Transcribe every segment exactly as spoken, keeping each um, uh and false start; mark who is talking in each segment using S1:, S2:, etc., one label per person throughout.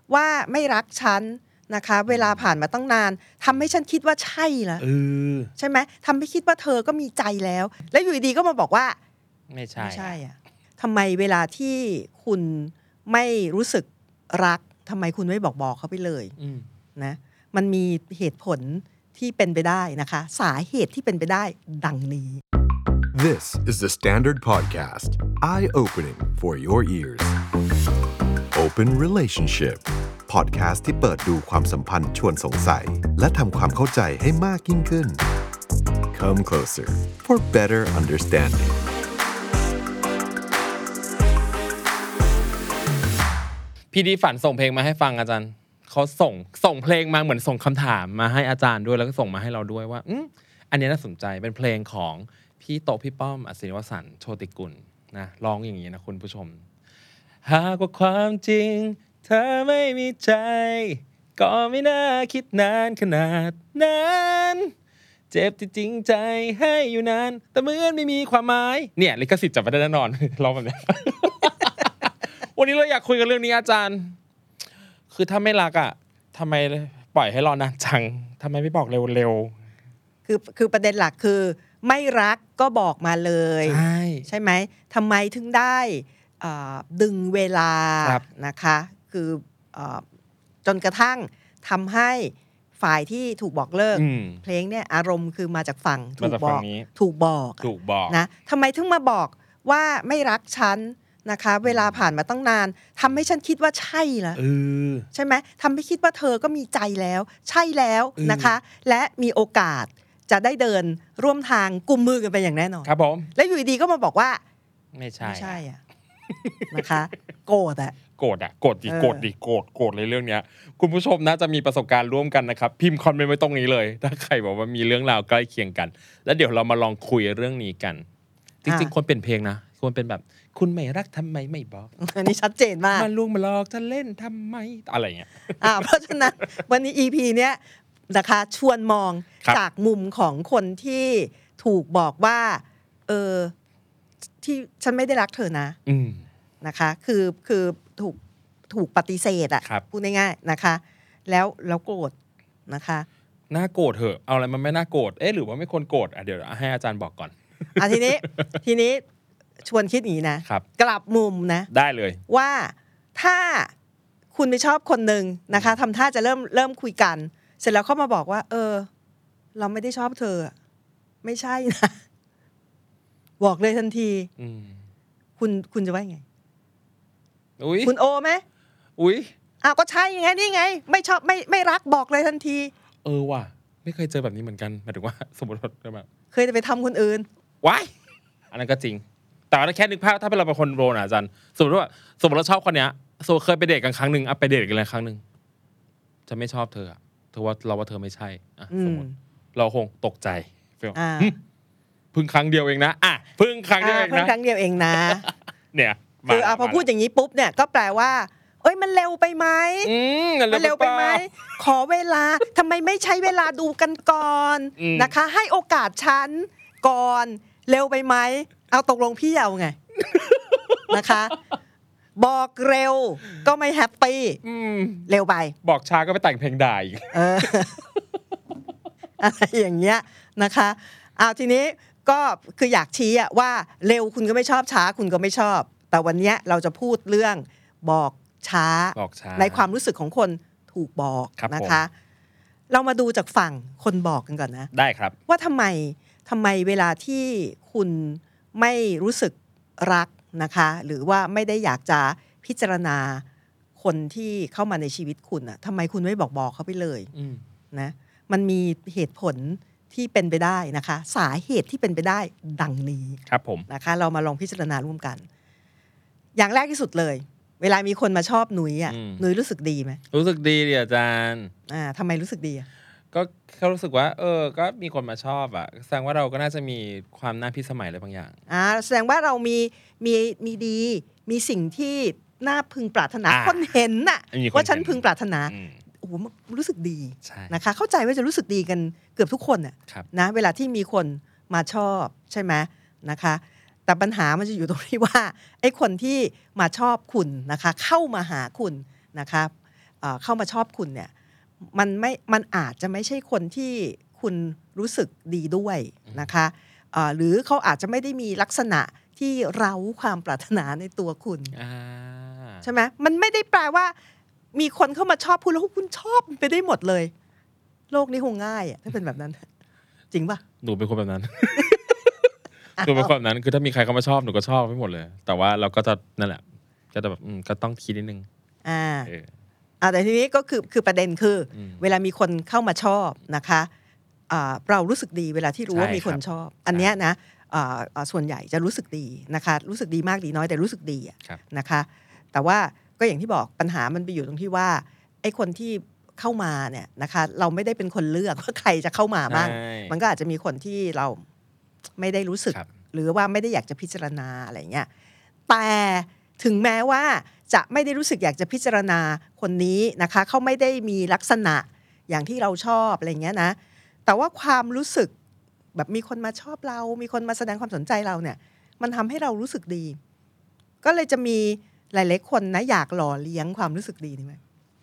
S1: ว่าไม่รักฉันนะคะเวลาผ่านมาตั้งนานทำให้ฉันคิดว่าใช่แล้วใช่ไหมทำให้คิดว่าเธอก็มีใจแล้วแล้วอยู่ดีๆก็มาบอกว่า
S2: ไม่ใช่
S1: ไม่ใช่อ่ะทำไมเวลาที่คุณไม่รู้สึกรักทำไมคุณไม่บอกบอกเขาไปเลยนะมันมีเหตุผลที่เป็นไปได้นะคะสาเหตุที่เป็นไปได้ดังนี้
S3: This is the Standard Podcast Eye-opening for your ears Open Relationship Podcast ที่เปิดดูความสัมพันธ์ชวนสงสัยและทำความเข้าใจให้มากยิ่งขึ้น Come closer for better understanding
S2: พี่ดีฝันส่งเพลงมาให้ฟังอาจารย์เขาส่งส่งเพลงมาเหมือนส่งคำถามมาให้อาจารย์ด้วยแล้วก็ส่งมาให้เราด้วยว่าอืมอันนี้น่าสนใจเป็นเพลงของพี่โตพี่ป้อมอัศนีวสันต์โชติกุลนะร้องอย่างนี้นะคุณผู้ชมหากว่าความจริงเธอไม่มีใจก็ไม่น่าคิดนานขนาดนั้นเจ็บที่จริงใจให้อยู่นานแต่เหมือนไม่มีความหมายเนี่ยลิขสิทธิ์จับไม่ได้แน่นอนร้องแบบนี้ วันนี้เราอยากคุยกันเรื่องนี้อาจารย์คือถ้าไม่รักอ่ะทำไมปล่อยให้รอนานจังทำไมไม่บอกเร็ว
S1: ๆคือคือประเด็นหลักคือไม่รักก็บอกมาเลยใช่ใช่ไหมทำไมถึงได้ดึงเวลานะคะคือจนกระทั่งทำให้ฝ่ายที่ถูกบอกเลิกเพลงเนี่ยอารมณ์คือมาจากฝั่งถูกบอกถูกบอก
S2: ถูกบอก
S1: นะทำไมถึงมาบอกว่าไม่รักฉันนะคะเวลาผ่านมาตั้งนานทำให้ฉันคิดว่าใช่แล้วใช่ไหมทำให้คิดว่าเธอก็มีใจแล้วใช่แล้วนะคะและมีโอกาสจะได้เดินร่วมทางกุมมือกันไปอย่างแน่นอน
S2: ครับผม
S1: แล้วอยู่ดีๆก็มาบอกว่า
S2: ไม่ใช่
S1: ไม่ใช่อ่ะนะคะโกรธอ่ะ
S2: โกรธอ่ะโกรธดิโกรธดิโกรธโกรธเลยเรื่องเนี้ยคุณผู้ชมน่าจะมีประสบการณ์ร่วมกันนะครับพิมพ์คอมเมนต์ไว้ตรงนี้เลยถ้าใครบอกว่ามีเรื่องราวใกล้เคียงกันแล้วเดี๋ยวเรามาลองคุยเรื่องนี้กันจริงๆคนเป็นเพลงนะควรเป็นแบบคุณไม่รักทำไมไม่บอก
S1: อันนี้ชัดเจนมาก
S2: มาลุงมาหลอกจะเล่นทำไมอะไรเงี้ย
S1: อ่าเพราะฉะนั้นวันนี้ อี พี เนี้ยนะคะชวนมองจากมุมของคนที่ถูกบอกว่าเออที่ฉันไม่ได้รักเธอนะนะคะคือคือถูกถูกปฏิเสธอ่ะพูดง่ายๆนะคะแล้วแล้วโกรธนะคะ
S2: น่าโกรธเถอะเอาอะไรมันไม่น่าโกรธเอ๊ะหรือว่าไม่ควรโกรธอ่ะเดี๋ยวให้อาจารย์บอกก่อน
S1: อ่ะทีนี้ทีนี้ชวนคิดอย่างนี้นะกลับมุมนะ
S2: ได้เลย
S1: ว่าถ้าคุณไปชอบคนหนึ่งนะคะทำท่าจะเริ่มเริ่มคุยกันเสร็จแล้วเข้ามาบอกว่าเออเราไม่ได้ชอบเธอไม่ใช่นะบอกเลยทันทีคุณคุณจะว่าไงคุณโอไหม
S2: อุ้ย
S1: อ้าวก็ใช่ไงนี่ไงไม่ชอบไม่ไม่รักบอกเลยทันที
S2: เออว่ะไม่เคยเจอแบบนี้เหมือนกันหมายถึงว่าสมมติว่าแบบ
S1: เคยจะไปทำคนอื่น
S2: ว้ายอันนั้นก็จริงแต่แค่นึกภาพถ้าเป็นเราเป็นคนโรนอ่ะอาจารย์สมมติว่าสมมติเราชอบคนเนี้ยโซเคยไปเดทกันครั้งนึงอ่ะไปเดทกันเลยครั้งนึงจะไม่ชอบเธออ่ะเธอว่าเราว่าเธอไม่ใช่อ่ะสมมติเราคงตกใจ
S1: อ่า
S2: เพิ่งครั้งเดียวเองนะอ่ะเพิ่งครั้งเดียวเองนะ
S1: เพิ่งครั้งเดียวเองนะ
S2: เนี่ย
S1: คืออ่ะพอพูดอย่างนี้ปุ๊บเนี่ยก็แปลว่าเอ้ยมันเร็วไปไหมมันเร็วไปไหมขอเวลาทำไมไม่ใช้เวลาดูกันก่อนนะคะให้โอกาสฉันก่อนเร็วไปไหมเอาตกลงพี่เอาไงนะคะบอกเร็วก็ไม่แฮปปี้เร็วไป
S2: บอกช้าก็ไปแต่งเพลงด่าอีก
S1: อะไรอย่างเงี้ยนะคะเอาทีนี้ก็คืออยากชี้อะว่าเร็วคุณก็ไม่ชอบช้าคุณก็ไม่ชอบแต่วันนี้เราจะพูดเรื่องบอกช้าในความรู้สึกของคนถูกบอกนะคะเรามาดูจากฝั่งคนบอกกันก่อนนะ
S2: ได้ครับ
S1: ว่าทำไมทำไมเวลาที่คุณไม่รู้สึกรักนะคะหรือว่าไม่ได้อยากจะพิจารณาคนที่เข้ามาในชีวิตคุณอะทำไมคุณไม่บอกบอกเขาไปเลยนะมันมีเหตุผลที่เป็นไปได้นะคะสาเหตุที่เป็นไปได้ดังนี้
S2: ครับผม
S1: นะคะเรามาลองพิจารณาร่วมกันอย่างแรกที่สุดเลยเวลามีคนมาชอบหนุยอ่ะหนุยรู้สึกดีไหม
S2: รู้สึกดีดิอาจารย์
S1: อ่าทำไมรู้สึกดีอ่ะ
S2: ก็เขารู้สึกว่าเออก็มีคนมาชอบอ่ะแสดงว่าเราก็น่าจะมีความน่าพิสมัยอะไรบางอย่าง
S1: อ่าแสดงว่าเรามีมีมีดีมีสิ่งที่น่าพึงปรารถนาคนเห็นน่ะว่าฉันพึงปรารถนาโอ้โหรู้สึกดีนะคะเข้าใจว่าจะรู้สึกดีกันเกือบทุกคนน่ะนะเวลาที่มีคนมาชอบใช่ไหมนะคะแต่ปัญหามันจะอยู่ตรงที่ว่าไอ้คนที่มาชอบคุณนะคะเข้ามาหาคุณนะคะเอ่อเข้ามาชอบคุณเนี่ยมันไม่มันอาจจะไม่ใช่คนที่คุณรู้สึกดีด้วยนะคะเอ่อหรือเขาอาจจะไม่ได้มีลักษณะที่เร้าความปรารถนาในตัวคุณใช่ไหมมันไม่ได้แปลว่ามีคนเข้ามาชอบคุณแล้วคุณชอบไปได้หมดเลยโลกนี้คงง่ายอะถ้าเป็นแบบนั้นจริงป่ะ
S2: หนูเป็นคนแบบนั้น หนูเป็นคนแบบนั้นคือถ้ามีใครเข้ามาชอบหนูก็ชอบไปหมดเลยแต่ว่าเราก็จะนั่นแหละก็จะแบบก็ต้องคิดนิดนึง
S1: อ่าอ่าแต่ทีนี้ก็คือคือประเด็นคือเวลามีคนเข้ามาชอบนะคะอ่าเรารู้สึกดีเวลาที่รู้ว่ามีคนชอบอันเนี้ยนะอ่าส่วนใหญ่จะรู้สึกดีนะคะรู้สึกดีมากดีน้อยแต่รู้สึกดีนะคะแต่ว่าก็อย่างที่บอกปัญหามันไปอยู่ตรงที่ว่าไอ้คนที่เข้ามาเนี่ยนะคะเราไม่ได้เป็นคนเลือกว่าใครจะเข้ามาบ้างมันก็อาจจะมีคนที่เราไม่ได้รู้สึกหรือว่าไม่ได้อยากจะพิจารณาอะไรเงี้ยแต่ถึงแม้ว่าจะไม่ได้รู้สึกอยากจะพิจารณาคนนี้นะคะเขาไม่ได้มีลักษณะอย่างที่เราชอบอะไรเงี้ยนะแต่ว่าความรู้สึกแบบมีคนมาชอบเรามีคนมาแสดงความสนใจเราเนี่ยมันทำให้เรารู้สึกดีก็เลยจะมีหลายๆคนนะอยากหล่อเลี้ยงความรู้สึกดีนี่ไหม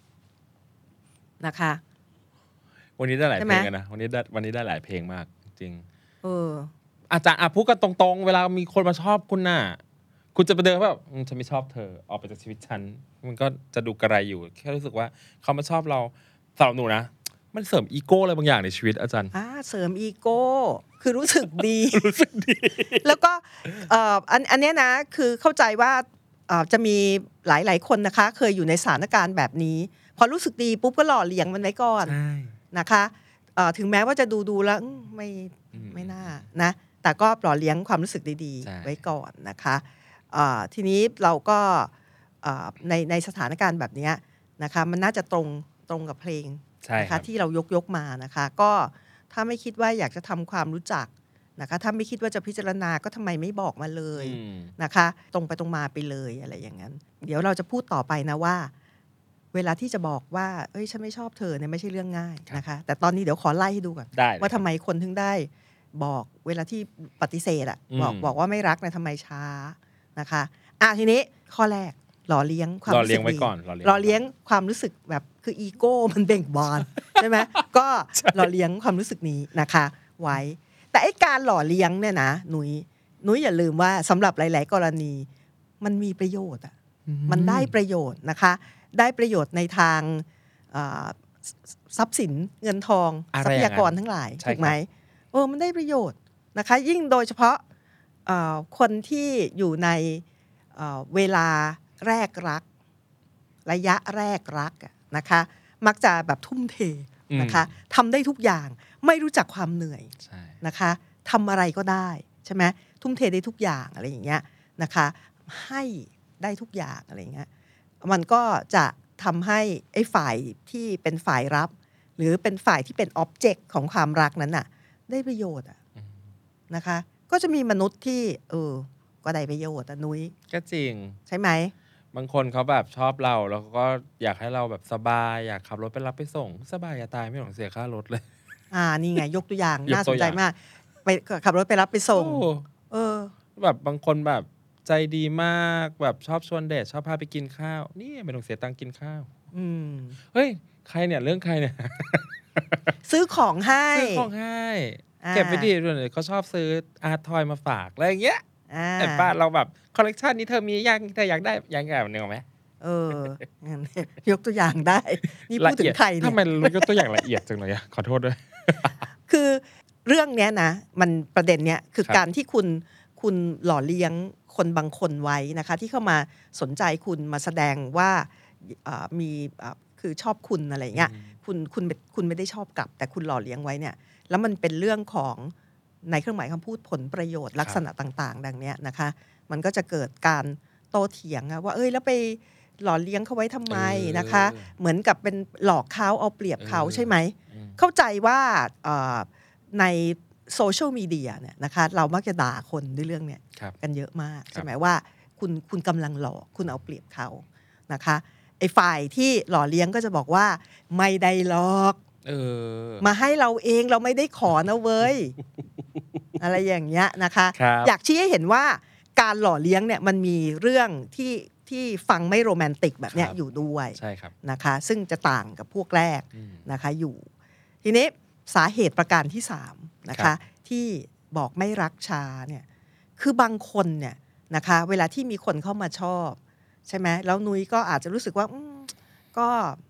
S1: นะคะ
S2: วันนี้ได้หลายเพลงนะวันนี้ได้วันนี้ได้หลายเพลงมากจริง
S1: เออ
S2: อาจารย์อ่ะพูดกันตรงๆเวลามีคนมาชอบคุณน่ะคุณจะไปเดินแบบฉันไม่ชอบเธอออกไปจากชีวิตฉันมันก็จะดูกระไรอยู่แค่รู้สึกว่าเขามาชอบเราสำหรับหนูนะมันเสริมอีโก้อะไรบางอย่างในชีวิตอาจารย์
S1: อ่าเสริมอีโก้คือรู้สึกดี
S2: รู้สึกดี
S1: แล้วก็เอ่ออันอันเนี้ยนะคือเข้าใจว่าเอ่อจะมีหลายๆคนนะคะเคยอยู่ในสถานการณ์แบบนี้พอรู้สึกดีปุ๊บก็หล่อเลี้ยงมันไว้ก่อนนะคะเอ่อถึงแม้ว่าจะดูดูแล้วไม่ไม่น่านะแต่ก็หล่อเลี้ยงความรู้สึกดีๆไว้ก่อนนะคะทีนี้เราก็ในในสถานการณ์แบบนี้นะคะมันน่าจะตรงตรงกับเพลงนะคะที่เรายกยกมานะคะก็ถ้าไม่คิดว่าอยากจะทำความรู้จักนะคะถ้าไม่คิดว่าจะพิจารณาก็ทำไมไม่บอกมาเลยนะคะตรงไปตรงมาไปเลยอะไรอย่างนั้นเดี๋ยวเราจะพูดต่อไปนะว่าเวลาที่จะบอกว่าเอ้ยฉันไม่ชอบเธอเนี่ยไม่ใช่เรื่องง่ายนะคะแต่ตอนนี้เดี๋ยวขอไล่ให้ดูก่อนว่าทำไมคนถึงได้บอกเวลาที่ปฏิเสธอ่ะบอกบอกว่าไม่รักนะทำไมช้านะคะอ่ะทีนี้ข้อแรกหล่อเลี้ยงความรู้สึกดีหล่อเลี้ยงความรู้สึกแบบคืออีโก้มันเบ่งบานใช่ไหมก็หล่อเลี้ยงความรู้สึกนี้นะคะไว้แต่ไอ้การหล่อเลี้ยงเนี่ยนะหนุยหนุยอย่าลืมว่าสำหรับหลายๆกรณีมันมีประโยชน์อ่ะมันได้ประโยชน์นะคะได้ประโยชน์ในทางทรัพย์สินเงินทองทรัพยากรทั้งหลายถูกไหมเออมันได้ประโยชน์นะคะยิ่งโดยเฉพาะคนที่อยู่ในเวลาแรกรักระยะแรกรักนะคะมักจะแบบทุ่มเทนะคะทำได้ทุกอย่างไม่รู้จักความเหนื่อยนะคะทำอะไรก็ได้ใช่ไหมทุ่มเทได้ทุกอย่างอะไรอย่างเงี้ยนะคะให้ได้ทุกอย่างอะไรอย่างเงี้ยมันก็จะทำให้ไอ้ฝ่ายที่เป็นฝ่ายรับหรือเป็นฝ่ายที่เป็นอ็อบเจกต์ของความรักนั้นน่ะได้ประโยชน์นะคะก็จะมีมนุษย์ที่เออก็ได้ประโยชน์อ่ะนุ้ย
S2: ก็จริง
S1: ใช่ไหม
S2: บางคนเขาแบบชอบเราแล้วก็อยากให้เราแบบสบายอยากขับรถไปรับไปส่งสบายอย่าตายไม่ต้องเสียค่ารถเลย
S1: อ่านี่ไงยกตัวอย่างน่าสนใจมากไปขับรถไปรับไปส่งเออ
S2: แบบบางคนแบบใจดีมากแบบชอบชวนเดทชอบพาไปกินข้าวนี่ไม่ต้องเสียตังค์กินข้าว
S1: อืม
S2: เฮ้ยใครเนี่ยเรื่องใครเนี่ย
S1: ซื้อของให้
S2: ซื้อของให้เก็บไว้ดีด้วยเขาชอบซื้ออาร์ตทอยมาฝากอะไรอย่างเงี้ยแต่ป้าเราแบบคอลเลกชันนี้เธอมียังเธออยากได้ยังไงแบบนึงไหม
S1: เออยกตัวอย่างได้นี่พูดถึงใครเนี่ย
S2: ทำไมรู้ยกตัวอย่างละเอียดจังเลยอะขอโทษด้วย
S1: คือเรื่องเนี้ยนะมันประเด็นเนี้ยคือการที่คุณคุณหล่อเลี้ยงคนบางคนไว้นะคะที่เข้ามาสนใจคุณมาแสดงว่ามีคือชอบคุณอะไรเงี้ยคุณคุณคุณไม่ได้ชอบกลับแต่คุณหล่อเลี้ยงไว้เนี่ยแล้วมันเป็นเรื่องของในเครื่องหมายคำพูดผลประโยชน์ลักษณะต่างๆดังนี้นะคะมันก็จะเกิดการโต้เถียงว่าเอ้ยแล้วไปหล่อเลี้ยงเขาไว้ทำไมนะคะเหมือนกับเป็นหลอกเขาเอาเปรียบเขาใช่ไหมเข้าใจว่าในโซเชียลมีเดียเนี่ยนะคะเรามักจะด่าคนด้วยเรื่องเนี้ยกันเยอะมากใช่ไหมว่าคุณคุณกำลังหลอกคุณเอาเปรียบเขานะคะไอ้ฝ่ายที่หล่อเลี้ยงก็จะบอกว่าไม่ได้หลอก
S2: เออ
S1: มาให้เราเองเราไม่ได้ขอนะเว้ย อะไรอย่างเงี้ยนะคะอยากชี้ให้เห็นว่าการหล่อเลี้ยงเนี่ยมันมีเรื่องที่ที่ฟังไม่โรแมนติกแบบเนี้ยอยู่ด้วย
S2: ใช่ครับ
S1: นะคะซึ่งจะต่างกับพวกแรกนะคะอยู่ทีนี้สาเหตุประการที่สามนะคะที่บอกไม่รักช้าเนี่ยคือบางคนเนี่ยนะคะเวลาที่มีคนเข้ามาชอบใช่ไหมแล้วนุ้ยก็อาจจะรู้สึกว่าก็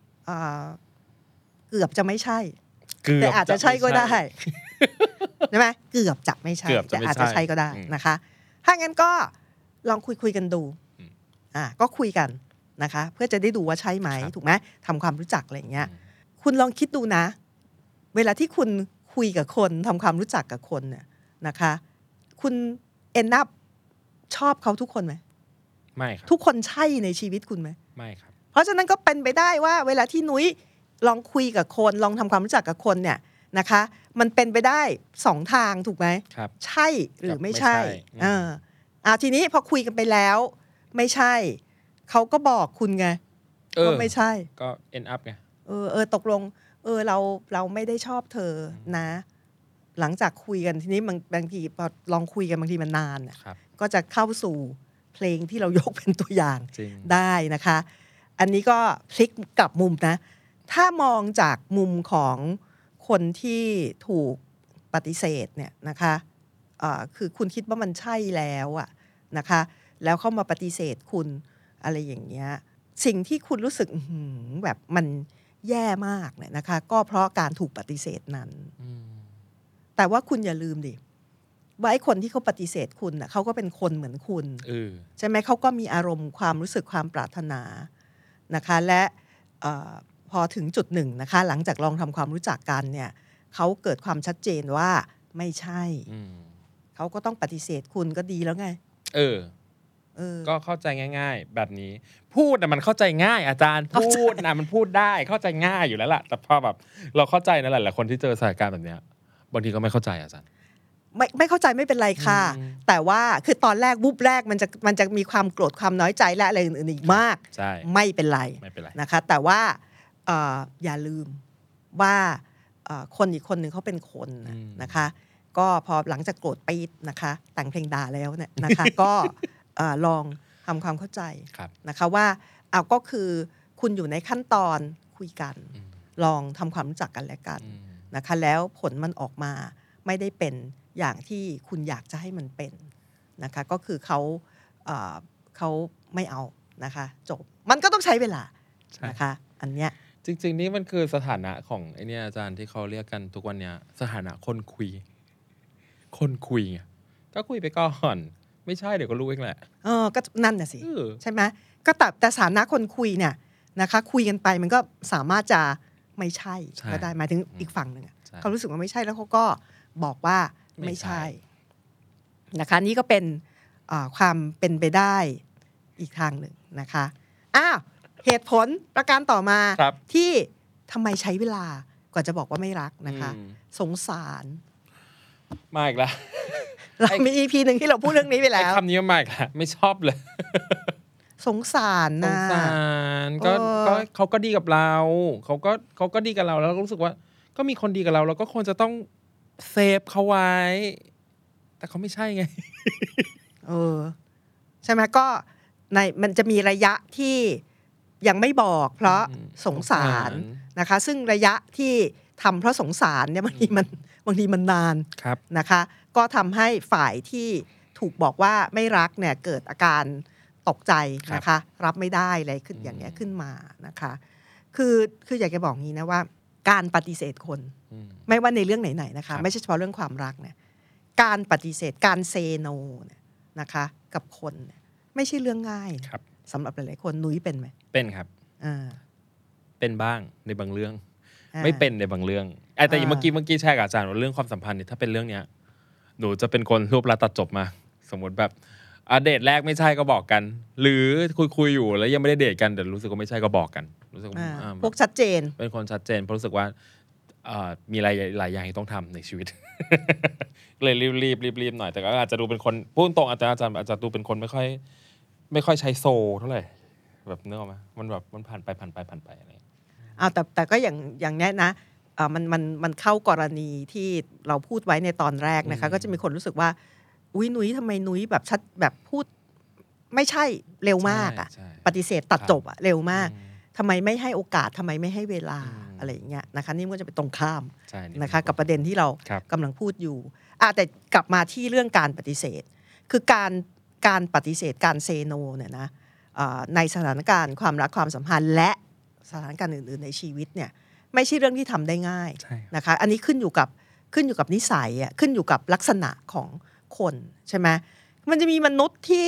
S1: เกือบจะไม่ใช่แต่อาจจะใช่ก็ได้ใช่ไหมเกือบจะไม่ใช่แต่อาจจะใช่ก็ได้นะคะถ้างั้นก็ลองคุยคุยกันดูอ่าก็คุยกันนะคะเพื่อจะได้ดูว่าใช่ไหมถูกไหมทำความรู้จักอะไรอย่างเงี้ยคุณลองคิดดูนะเวลาที่คุณคุยกับคนทำความรู้จักกับคนเนี่ยนะคะคุณเอ็นนับชอบเขาทุกคนไหม
S2: ไม่ครับ
S1: ทุกคนใช่ในชีวิตคุณไหม
S2: ไม่ครับ
S1: เพราะฉะนั้นก็เป็นไปได้ว่าเวลาที่นุ้ยลองคุยกับคนลองทำความรู้จักกับคนเนี่ยนะคะมันเป็นไปได้สองทางถูกไหม
S2: ครับ
S1: ใช่หรือไม่ใช่เอออ่าทีนี้พอคุยกันไปแล้วไม่ใช่เขาก็บอกคุณไงว่าไม่ใช่
S2: ก็ end up ไง
S1: เออเออตกลงเออเราเราไม่ได้ชอบเธอนะหลังจากคุยกันทีนี้บางบางทีพอลองคุยกันบางทีมันนานเนี่ยก็จะเข้าสู่เพลงที่เรายกเป็นตัวอย่างได้นะคะอันนี้ก็พลิกกลับมุมนะถ้ามองจากมุมของคนที่ถูกปฏิเสธเนี่ยนะคะอ่าคือคุณคิดว่ามันใช่แล้วอะนะคะแล้วเข้ามาปฏิเสธคุณอะไรอย่างเงี้ยสิ่งที่คุณรู้สึกแบบมันแย่มากเนี่ยนะคะก็เพราะการถูกปฏิเสธนั้นแต่ว่าคุณอย่าลืมดิว่าไอ้คนที่เขาปฏิเสธคุณน่ะเขาก็เป็นคนเหมือนคุณใช่ไหมเขาก็มีอารมณ์ความรู้สึกความปรารถนานะคะและพอถึงจุดหนึ่งนะคะหลังจากลองทำความรู้จักกันเนี่ยเขาเกิดความชัดเจนว่าไม่ใช่เขาก็ต้องปฏิเสธคุณก็ดีแล้วไง
S2: เออเออก็เข้าใจง่ายๆแบบนี้พูดน่ะมันเข้าใจง่ายอาจารย์พูดน่ะมันพูดได้เข้าใจง่ายอยู่แล้วล่ะแต่พอแบบเราเข้าใจนั่นแหละหลายคนที่เจอสถานการณ์แบบเนี้ยบางทีก็ไม่เข้าใจอาจารย์
S1: ไม่ไม่เข้าใจไม่เป็นไรค่ะแต่ว่าคือตอนแรกวุบแรกมันจะมันจะมีความโกรธความน้อยใจและอะไรอื่นๆอีกมากไม่เป็นไรนะคะแต่ว่าอย่าลืมว่าคนอีกคนหนึ่งเขาเป็นคนนะคะก็พอหลังจากโกรธปี๊ดนะคะแต่งเพลงด่าแล้วเนี่ยนะคะก็ลองทำความเข้าใจนะคะว่าเอาก็คือคุณอยู่ในขั้นตอนคุยกันลองทำความรู้จักกันและกันนะคะแล้วผลมันออกมาไม่ได้เป็นอย่างที่คุณอยากจะให้มันเป็นนะคะก็คือเขาเขาไม่เอานะคะจบมันก็ต้องใช้เวลานะคะอันเนี้ย
S2: จริงๆนี่มันคือสถานะของไอเนี้ยอาจารย์ที่เขาเรียกกันทุกวันเนี้ยสถานะคนคุยคนคุยไงก็คุยไปก่อนไม่ใช่เดี๋ยวก็รู้เองแหละ
S1: เออก็นั่นน่ะสิใช่ไหมก็แต่แต่สถานะคนคุยเนี่ยนะคะคุยกันไปมันก็สามารถจะไม่ใช่ก็ได้หมายถึงอีกฝั่งหนึ่งเขารู้สึกว่าไม่ใช่แล้วเขาก็บอกว่าไม่ใช่นะคะนี่ก็เป็นความเป็นไปได้อีกทางหนึ่งนะคะอ้าวเหตุผลประการต่อมาที่ทำไมใช้เวลากว่าจะบอกว่าไม่รักนะคะสงสาร
S2: มาอีกแล้ว
S1: เรามี อี พี หนึ่งที่เราพูดเรื่องนี้ไปแล้ว
S2: คำนี้มาอีกแล้วไม่ชอบเลย
S1: สงสารนะ
S2: สงสารก็ก็เขาก็ดีกับเราเขาก็เขาก็ดีกับเราแล้วรู้สึกว่าก็มีคนดีกับเราเราก็ควรจะต้องเซฟเขาไว้แต่เขาไม่ใช่ไง
S1: เออใช่ไหมก็ในมันจะมีระยะที่ยังไม่บอกเพราะสงสารนะคะซึ่งระยะที่ทำเพราะสงสารเนี่ยบางทีมันบางทีมันนานนะคะก็ทำให้ฝ่ายที่ถูกบอกว่าไม่รักเนี่ยเกิดอาการตกใจนะคะรับไม่ได้อะไรขึ้นอย่างเงี้ยขึ้นมานะคะคือคืออยากจะบอกงี้นะว่าการปฏิเสธคนไม่ว่าในเรื่องไหนๆนะคะไม่ใช่เฉพาะเรื่องความรักเนี่ยการปฏิเสธการเซโนเนี่ยนะคะกับคนเนี่ยไม่ใช่เรื่องง่ายสำหรับหลายๆคนนุ้ยเป็นไหม
S2: เป็นครับเป็นบ้างในบางเรื่องไม่เป็นในบางเรื่องแต่เมื่อกี้เมื่อกี้แชร์กับอาจารย์ว่าเรื่องความสัมพันธ์เนี่ยถ้าเป็นเรื่องเนี้ยหนูจะเป็นคนรวบรัดตัดจบมาสมมติแบบเดทแรกไม่ใช่ก็บอกกันหรือคุยคุยอยู่แล้วยังไม่ได้เดทกันแต่รู้สึกว่าไม่ใช่ก็บอกกันรู้สึก
S1: พวกชัดเจน
S2: เป็นคนชัดเจนเพราะรู้สึกว่ามีหลายหลายอย่างที่ต้องทำในชีวิตเลยรีบรีบรีบรีบหน่อยแต่ก็อาจจะดูเป็นคนพูดตรงอาจารย์อาจารย์อาจจะดูเป็นคนไม่ค่อยไม่ค่อยใช้โซเท่าไหร่แบบนึกออกไหมมันแบบมันผ่านไปผ่านไปผ่านไปอะไร
S1: อ้าวแต่แต่ก็อย่างอย่างนี้นะอ่ามันมันมันเข้ากรณีที่เราพูดไว้ในตอนแรกนะคะก็จะมีคนรู้สึกว่าอุ้ยนุ้ยทำไมนุ้ยแบบชัดแบบพูดไม่ใช่เร็วมากอ่ะปฏิเสธตัดจบอ่ะเร็วมากทำไมไม่ให้โอกาสทำไมไม่ให้เวลาอะไรอย่างเงี้ยนะคะนี่มันจะเป็นตรงข้ามนะคะกับประเด็นที่เรากำลังพูดอยู่อ่ะแต่กลับมาที่เรื่องการปฏิเสธคือการการปฏิเสธการเซโนเนี่ยนะในสถานการณ์ความรักความสัมพันธ์และสถานการณ์อื่นๆในชีวิตเนี่ยไม่ใช่เรื่องที่ทำได้ง่ายนะคะอันนี้ขึ้นอยู่กับขึ้นอยู่กับนิสัยอ่ะขึ้นอยู่กับลักษณะของคนใช่ไหมมันจะมีมนุษย์ที่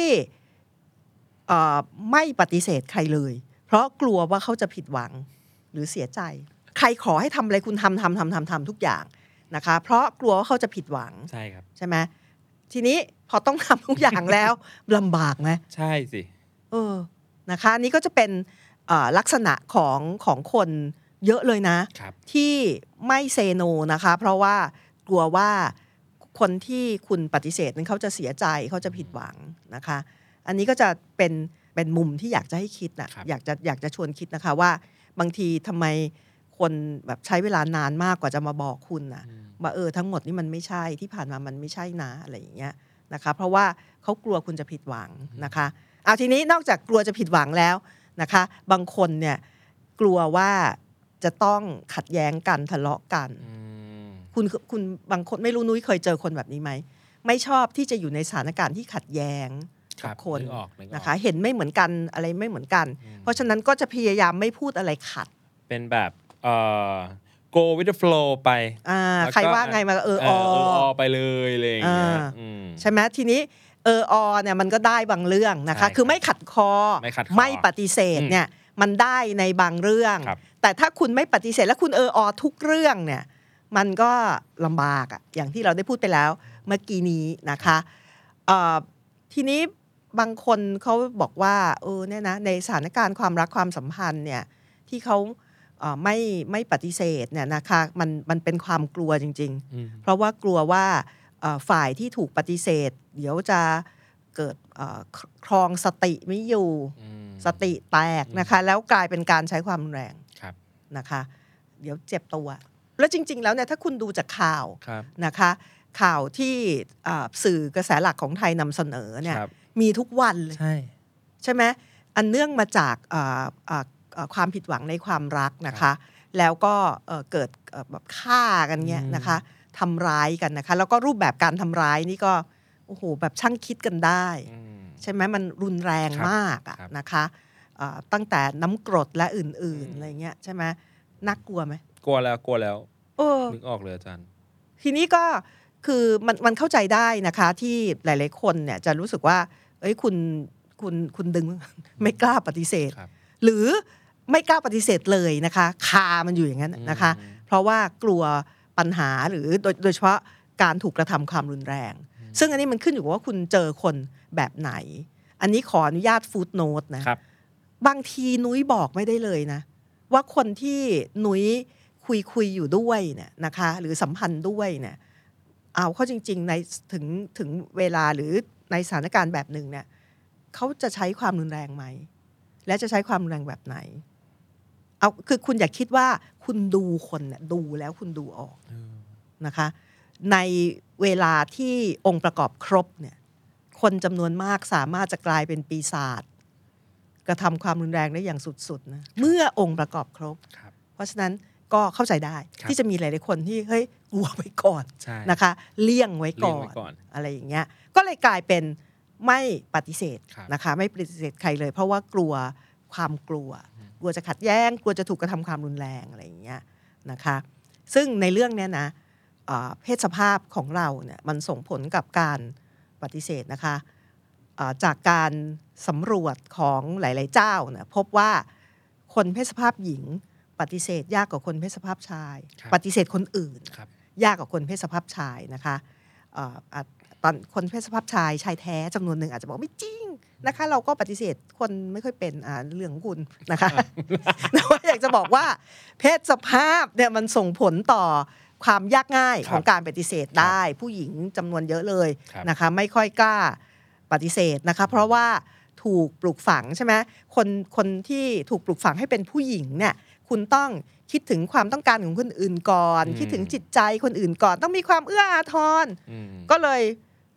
S1: ไม่ปฏิเสธใครเลยเพราะกลัวว่าเขาจะผิดหวังหรือเสียใจใครขอให้ทำอะไรคุณทำทำทำทำทำทุกอย่างนะคะเพราะกลัวว่าเขาจะผิดหวัง
S2: ใช่ครับ
S1: ใช่ไหมทีนี้พอต้องทำทุกอย่างแล้วลำบากไหม
S2: ใช่สิ
S1: เออนะคะนี่ก็จะเป็นลักษณะของของคนเยอะเลยนะที่ไม่เซโนนะคะเพราะว่ากลัวว่าคนที่คุณปฏิเสธนั้นเขาจะเสียใจเขาจะผิดหวังนะคะอันนี้ก็จะเป็นเป็นมุมที่อยากจะให้คิดนะอยากจะอยากจะชวนคิดนะคะว่าบางทีทำไมคนแบบใช้เวลานานมากกว่าจะมาบอกคุณนะว่าเออทั้งหมดนี่มันไม่ใช่ที่ผ่านมามันไม่ใช่นะอะไรอย่างเงี้ยนะคะเพราะว่าเขากลัวคุณจะผิดหวังนะคะเอาทีนี้นอกจากกลัวจะผิดหวังแล้วนะคะบางคนเนี่ยกลัวว่าจะต้องขัดแย้งกันทะเลาะกันคุณคุณบางคนไม่รู้นุ้ยเคยเจอคนแบบนี้ไหมไม่ชอบที่จะอยู่ในสถานการณ์ที่ขัดแย้งกับคนนะคะเห็นไม่เหมือนกันอะไรไม่เหมือนกันเพราะฉะนั้นก็จะพยายามไม่พูดอะไรขัด
S2: เป็นแบบเอ่อ go with the flow ไป
S1: อ่าใครว่าไงมาเอออ
S2: อไปเลยอะไรอย่างเงี้ย
S1: ใช่ไหมทีนี้เอออเนี่ยมันก็ได้บางเรื่องนะคะคือไม่ขัดคอไม่ปฏิเสธเนี่ยมันได้ในบางเรื่องแต่ถ้าคุณไม่ปฏิเสธและคุณเอออทุกเรื่องเนี่ยมันก็ลำบากอ่ะอย่างที่เราได้พูดไปแล้วเมื่อกี้นี้นะคะทีนี้บางคนเขาบอกว่าเออเนี่ยนะในสถานการณ์ความรักความสัมพันธ์เนี่ยที่เขาไม่ไม่ปฏิเสธเนี่ยนะคะมันมันเป็นความกลัวจริงๆเพราะว่ากลัวว่าฝ่ายที่ถูกปฏิเสธเดี๋ยวจะเกิดครองสติไม่อยู่สติแตกนะคะแล้วกลายเป็นการใช้ความรุนแรงนะคะเดี๋ยวเจ็บตัวแล้วจริงๆแล้วเนี่ยถ้าคุณดูจากข่าวนะคะข่าวที่สื่อกระแสหลักของไทยนำเสนอเนี่ยมีทุกวันเลย
S2: ใช่
S1: ใช่ไหมอันเนื่องมาจากความผิดหวังในความรักนะคะแล้วก็เกิดแบบฆ่ากันเงี้ยนะคะทำร้ายกันนะคะแล้วก็รูปแบบการทำร้ายนี่ก็โอ้โหแบบช่างคิดกันได้ใช่ไหมมันรุนแรงมากอะนะคะตั้งแต่น้ำกรดและอื่นๆอะไรเงี้ยใช่ไหมน่ากลัวไหม
S2: กลัวแล้วกลัวแล้วนึกออกเลยอาจารย์
S1: ทีนี้ก็คือมันมันเข้าใจได้นะคะที่หลายๆคนเนี่ยจะรู้สึกว่าเอ้ยคุณคุณคุณดึงไม่กล้าปฏิเสธหรือไม่กล้าปฏิเสธเลยนะคะคามันอยู่อย่างนั้นนะคะเพราะว่ากลัวปัญหาหรือโดยโดยเฉพาะการถูกกระทำความรุนแรงซึ่งอันนี้มันขึ้นอยู่กับว่าคุณเจอคนแบบไหนอันนี้ขออนุญาตฟุตโนตนะบางทีนุ้ยบอกไม่ได้เลยนะว่าคนที่นุ้ยคุยคุยอยู่ด้วยเนี่ยนะคะหรือสัมพันธ์ด้วยเนี่ยเอาเข้าจริงๆในถึงถึงเวลาหรือในสถานการณ์แบบหนึ่งเนี่ยเขาจะใช้ความรุนแรงไหมและจะใช้ความรุนแรงแบบไหนเอาคือคุณอย่าคิดว่าคุณดูคนเนี่ยดูแล้วคุณดูออกนะคะในเวลาที่องค์ประกอบครบเนี่ยคนจำนวนมากสามารถจะกลายเป็นปีศาจกระทำความรุนแรงได้อย่างสุดๆนะเมื่อองค์ประกอบครบเพราะฉะนั้นก็เข้าใจได้ที่จะมีหลายๆคนที่เฮ้ยกลัวไว้ก่อนนะคะเลี่ยงไว้ก่อนอะไรอย่างเงี้ยก็เลยกลายเป็นไม่ปฏิเสธนะคะไม่ปฏิเสธใครเลยเพราะว่ากลัวความกลัวกลัวจะขัดแย้งกลัวจะถูกกระทำความรุนแรงอะไรอย่างเงี้ยนะคะซึ่งในเรื่องนี้นะเพศสภาพของเราเนี่ยมันส่งผลกับการปฏิเสธนะคะจากการสำรวจของหลายๆเจ้าเนี่ยพบว่าคนเพศสภาพหญิงปฏิเสธยากกว่าคนเพศสภาพชายปฏิเสธคนอื่นยากกว่าคนเพศสภาพชายนะคะตอนคนเพศสภาพชายชายแท้จำนวนหนึ่งอาจจะบอกไม่จริงนะคะเราก็ปฏิเสธคนไม่ค่อยเป็นอ่าเรื่องของคุณนะคะแต่ว่าอยากจะบอกว่าเพศสภาพเนี่ยมันส่งผลต่อความยากง่ายของการปฏิเสธได้ผู้หญิงจำนวนเยอะเลยนะคะไม่ค่อยกล้าปฏิเสธนะคะเพราะว่าถูกปลูกฝังใช่ไหมคนคนที่ถูกปลูกฝังให้เป็นผู้หญิงเนี่ยคุณต้องคิดถึงความต้องการของคนอื่นก่อนคิดถึงจิตใจคนอื่นก่อนต้องมีความเอื้ออาทรก็เลย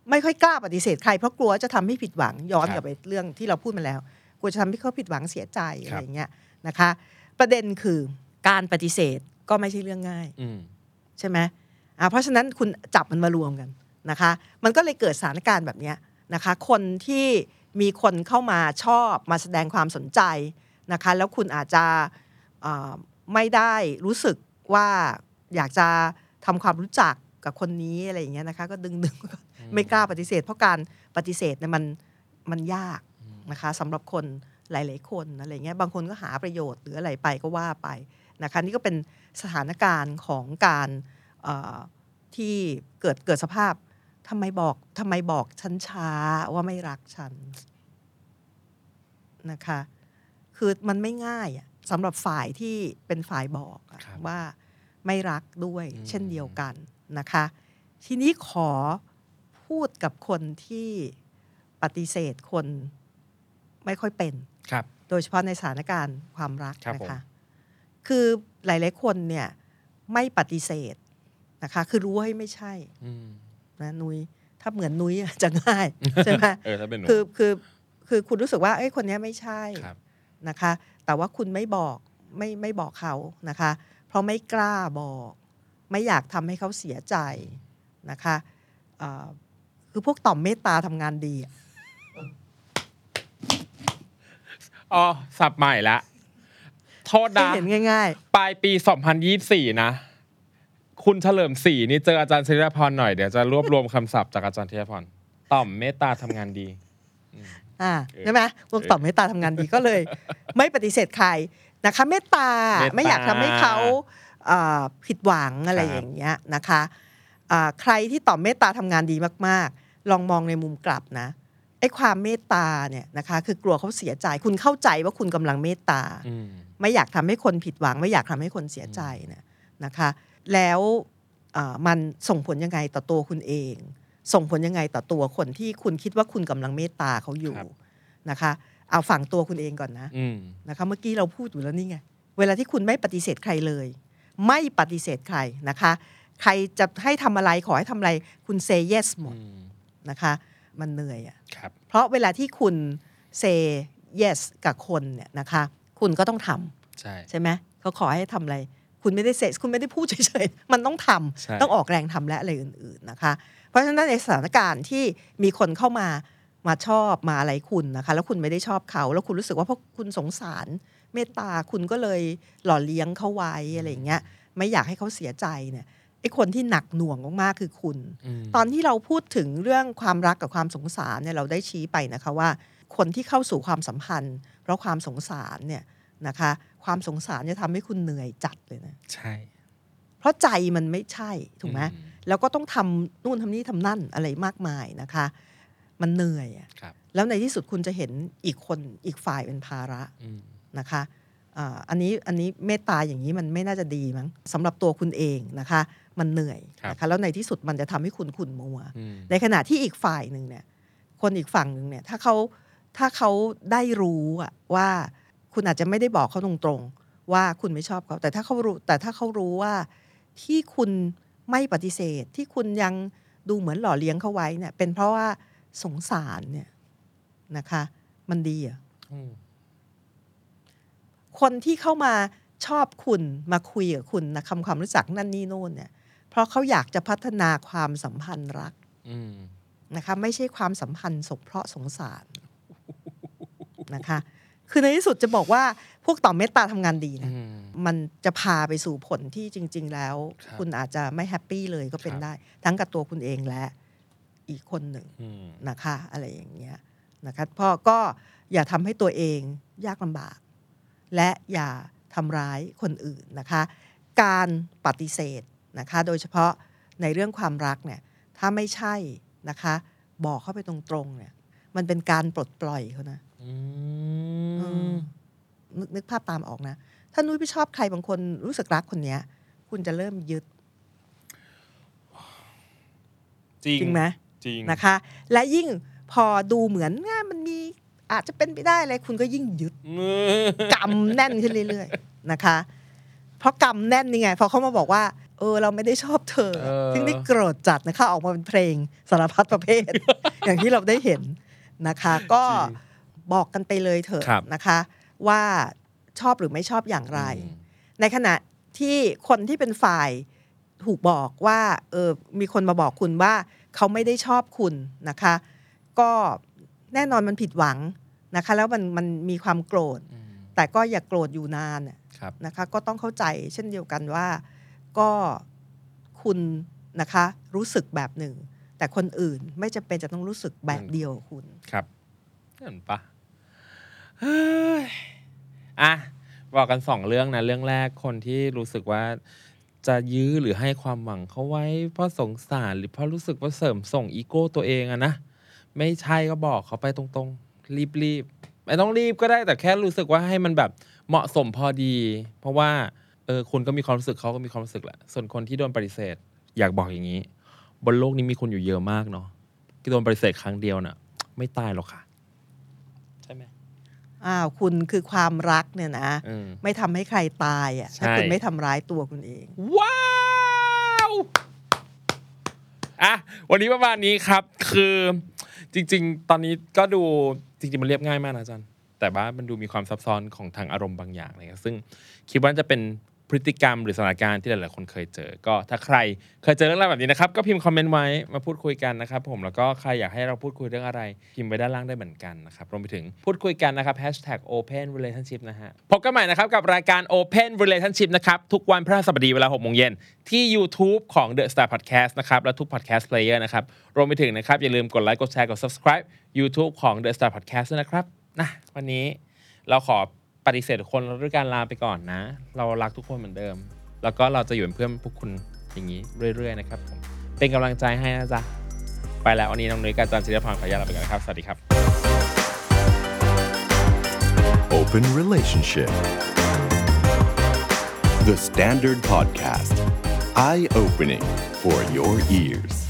S1: ไม่ค่อยกล้าปฏิเสธใครเพราะกลัวจะทำให้ผิดหวังย้อนกลับไปเรื่องที่เราพูดมาแล้วกลัวจะทำให้เขาผิดหวังเสียใจอะไรอย่างเงี้ยนะคะประเด็นคือการปฏิเสธก็ไม่ใช่เรื่องง่ายใช่ไหมอ่าเพราะฉะนั้นคุณจับมันมารวมกันนะคะมันก็เลยเกิดสถานการณ์แบบนี้นะคะคนที่มีคนเข้ามาชอบมาแสดงความสนใจนะคะแล้วคุณอาจจะไม่ได้รู้สึกว่าอยากจะทำความรู้จักกับคนนี้อะไรอย่างเงี้ยนะคะก็ดึงดึงไม่กล้าปฏิเสธเพราะการปฏิเสธเนี่ยมันมันยากนะคะสำหรับคนหลายๆคนอะไรเงี้ยบางคนก็หาประโยชน์หรืออะไรไปก็ว่าไปนะคะนี่ก็เป็นสถานการณ์ของการที่เกิดเกิดสภาพทำไมบอกทำไมบอกฉันช้าว่าไม่รักฉันนะคะคือมันไม่ง่ายสำหรับฝ่ายที่เป็นฝ่ายบอกว่าไม่รักด้วยเช่นเดียวกันนะคะทีนี้ขอพูดกับคนที่ปฏิเสธคนไม่ค่อยเป็นโดยเฉพาะในสถานการณ์ความรักนะคะคือหลายๆคนเนี่ยไม่ปฏิเสธนะคะคือรู้ว่าไม่ใช่นะนุ้ยถ้าเหมือนนุ้ยจะง่ายใช่ไหมคือคือคือคุณรู้สึกว่าเอ้ยคนนี้ไม่ใช่นะคะแต่ว่าคุณไม่บอกไม่ไม่บอกเขานะคะเพราะไม่กล้าบอกไม่อยากทำให้เขาเสียใจนะคะคือพวกต่อมเมตตาทำงานดี
S2: อ๋อสับใหม่ละโทษนะ
S1: เห็นง่าย
S2: ๆปลายปีสองพันยี่สิบสี่นะคุณเฉลิมศรีนี่เจออาจารย์ศิริพรหน่อยเดี๋ยวจะรวบรวมคำศัพท์จากอาจารย์ศิริพรต่อมเมตตาทำงานดี
S1: อ่าใช่ไหมพวกต่อมเมตตาทำงานดีก็เลยไม่ปฏิเสธใครนะคะเมตตาไม่อยากทำให้เขาผิดหวังอะไรอย่างเงี้ยนะคะใครที่ต่อมเมตตาทำงานดีมากๆลองมองในมุมกลับนะไอ้ความเมตตาเนี่ยนะคะคือกลัวเขาเสียใจคุณเข้าใจว่าคุณกำลังเมตตาไม่อยากทำให้คนผิดหวังไม่อยากทำให้คนเสียใจเนี่ยนะคะแล้วมันส่งผลยังไงต่อตัวคุณเองส่งผลยังไงต่อตัวคนที่คุณคิดว่าคุณกำลังเมตตาเขาอยู่นะคะเอาฝั่งตัวคุณเองก่อนนะนะคะเมื่อกี้เราพูดอยู่แล้วนี่ไงเวลาที่คุณไม่ปฏิเสธใครเลยไม่ปฏิเสธใครนะคะใครจะให้ทำอะไรขอให้ทำอะไรคุณ say yes หมดนะคะมันเหนื่อยอ่ะเพราะเวลาที่คุณ say yes กับคนเนี่ยนะคะคุณก็ต้องทำใช่ใช่ไหมเขาขอให้ทำอะไรคุณไม่ได้เสร็จคุณไม่ได้พูดเฉยๆมันต้องทำต้องออกแรงทำและอะไรอื่นๆนะคะเพราะฉะนั้นในสถานการณ์ที่มีคนเข้ามามาชอบมาอะไรคุณนะคะแล้วคุณไม่ได้ชอบเขาแล้วคุณรู้สึกว่าเพราะคุณสงสารเมตตาคุณก็เลยหล่อเลี้ยงเขาไว้อะไรอย่างเงี้ยไม่อยากให้เขาเสียใจเนี่ยไอ้คนที่หนักหน่วงมากๆคือคุณตอนที่เราพูดถึงเรื่องความรักกับความสงสารเนี่ยเราได้ชี้ไปนะคะว่าคนที่เข้าสู่ความสัมพันธ์เพราะความสงสารเนี่ยนะคะความสงสารจะทำให้คุณเหนื่อยจัดเลยนะ
S2: ใช่
S1: เพราะใจมันไม่ใช่ถูกไหมแล้วก็ต้องทำนู่นทำนี่ทำนั่นอะไรมากมายนะคะมันเหนื่อยอ่ะแล้วในที่สุดคุณจะเห็นอีกคนอีกฝ่ายเป็นภาระนะคะอันนี้อันนี้เมตตาอย่างนี้มันไม่น่าจะดีมั้งสำหรับตัวคุณเองนะคะมันเหนื่อยนะคะแล้วในที่สุดมันจะทำให้คุณขุ่นมัวในขณะที่อีกฝ่ายหนึ่งเนี่ยคนอีกฝั่งหนึ่งเนี่ยถ้าเขาถ้าเขาได้รู้อะว่าคุณอาจจะไม่ได้บอกเขาตรงๆว่าคุณไม่ชอบเขาแต่ถ้าเขารู้แต่ถ้าเขารู้ว่าที่คุณไม่ปฏิเสธที่คุณยังดูเหมือนหล่อเลี้ยงเขาไว้เนี่ยเป็นเพราะว่าสงสารเนี่ยนะคะมันดีอ่ะคนที่เข้ามาชอบคุณมาคุยกับคุณนะคำความรู้จักนั่นนี่โน่นเนี่ยเพราะเขาอยากจะพัฒนาความสัมพันธ์รักนะคะไม่ใช่ความสัมพันธ์สงเคราะห์สงสารนะคะคือในที่สุดจะบอกว่าพวกต่อมเมตตาทำงานดีนะมันจะพาไปสู่ผลที่จริงๆแล้วคุณอาจจะไม่แฮปปี้เลยก็เป็นได้ทั้งกับตัวคุณเองและอีกคนหนึ่งนะคะอะไรอย่างเงี้ยนะคะพ่อก็อย่าทำให้ตัวเองยากลำบากและอย่าทำร้ายคนอื่นนะคะการปฏิเสธนะคะโดยเฉพาะในเรื่องความรักเนี่ยถ้าไม่ใช่นะคะบอกเข้าไปตรงๆเนี่ยมันเป็นการปลดปล่อยเขานะนึกนึกภาพตามออกนะถ้านุ้ยไม่ชอบใครบางคนรู้สึกรักคนเนี้ยคุณจะเริ่มยึด
S2: จริง
S1: จริงไหม
S2: จริง
S1: นะคะและยิ่งพอดูเหมือนมันมีอาจจะเป็นไปได้อะไรคุณก็ยิ่งยึดกำแน่นขึ้นเรื่อยๆนะคะเพราะกำแน่นนี่ไงพอเขามาบอกว่าเออเราไม่ได้ชอบเธอ
S2: เออ
S1: ซึ่งได้โกรธจัดนะคะออกมาเป็นเพลงสารพัดประเภท อย่างที่เราได้เห็นนะคะ ก็บอกกันไปเลยเถอะ
S2: ครับ
S1: นะคะว่าชอบหรือไม่ชอบอย่างไร
S2: อืม
S1: ในขณะที่คนที่เป็นฝ่ายถูกบอกว่าเออมีคนมาบอกคุณว่าเขาไม่ได้ชอบคุณนะคะ ก็แน่นอนมันผิดหวังนะคะ แล้วมันมันมีความโกรธ
S2: อืม
S1: แต่ก็อย่าโกรธอยู่นานน่ะ
S2: ครับ
S1: นะคะก็ต้องเข้าใจเช่นเดียวกันว่าก็คุณนะคะรู้สึกแบบหนึ่ง แต่คนอื่นไม่จำเป็นจะต้องรู้สึกแบบเดียวกับคุณ
S2: ครับเห็นปะเฮ้ยอ่ะบอกกันสองเรื่องนะเรื่องแรกคนที่รู้สึกว่าจะยื้อหรือให้ความหวังเขาไว้เพราะสงสารหรือเพราะรู้สึกว่าเสริมส่งอีโก้ตัวเองอะนะไม่ใช่ก็บอกเขาไปตรงๆรีบๆไม่ต้องรีบก็ได้แต่แค่รู้สึกว่าให้มันแบบเหมาะสมพอดี เพราะว่าเออคุณก็มีความรู้สึกเขาก็มีความรู้สึกแหละส่วนคนที่โดนปฏิเสธอยากบอกอย่างนี้ บนโลกนี้มีคนอยู่เยอะมากเนาะที่โดนปฏิเสธครั้งเดียวน่ะไม่ตายหรอกค่ะใช่ไหม
S1: อ้าวคุณคือความรักเนี่ยนะ
S2: อืม
S1: ไม่ทำให้ใครตายอ่ะ
S2: ใช่
S1: ถ้าคุณไม่ทำร้ายตัวคุณเอง
S2: ว้าวอ่ะวันนี้ประมาณนี้ครับ คือจริงๆ ตอนนี้ก็ดูจริงๆ มันเรียบง่ายมากนะอาจารย์แต่ว่ามันดูมีความซับซ้อนของทางอารมณ์บางอย่างอะไรเงี้ยซึ่งคิดว่าจะเป็นพฤติกรรมหรือสถานการณ์ที่หลายๆคนเคยเจอก็ถ้าใครเคยเจอเรื่องราวแบบนี้นะครับก็พิมพ์คอมเมนต์ไว้มาพูดคุยกันนะครับผมแล้วก็ใครอยากให้เราพูดคุยเรื่องอะไรพิมพ์ไว้ด้านล่างได้เหมือนกันนะครับรวมไปถึงพูดคุยกันนะครับ แฮชแท็ก โอเพน รีเลชั่นชิพ นะฮะพบกันใหม่นะครับกับรายการ Open Relationship นะครับทุกวันพฤหัสบดีเวลา หกโมงเย็นที่ YouTube ของ The Star Podcast นะครับและทุก Podcast Player นะครับรวมไปถึงนะครับอย่าลืมกดไลค์กดแชร์กด Subscribe YouTube ของ The Star Podcast ด้วยนะครับนะวันนี้เราขอปฏิเสธทุกคนด้วยการลาไปก่อนนะเรารักทุกคนเหมือนเดิมแล้วก็เราจะอยู่เป็นเพื่อนพวกคุณอย่างนี้เรื่อยๆนะครับผมเป็นกำลังใจให้นะจ๊ะไปแล้ววันนี้น้องนุ้ยกับอาจารย์ศิริพรขออนุญาตลาไปก่อนนะครับสวัสดีครับ
S3: Open Relationship The Standard Podcast Eye Opening for Your Ears